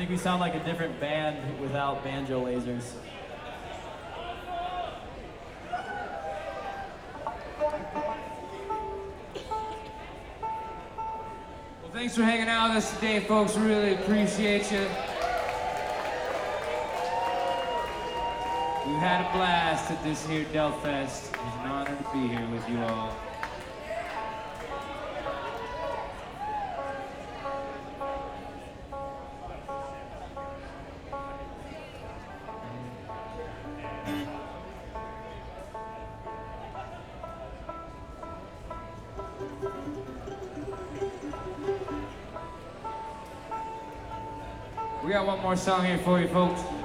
we sound like a different band without banjo lasers. Well, thanks for hanging out with us today, folks. Really appreciate you. We've had a blast at this here Delfest. It's an honor to be here with you all. We got one more song here for you, folks.